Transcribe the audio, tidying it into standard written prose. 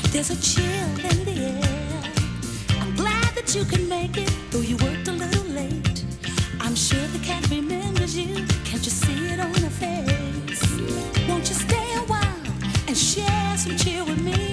There's a chill in the air. I'm glad that you can make it, though you worked a little late. I'm sure the cat remembers you. Can't you see it on her face? Won't you stay a while and share some chill with me?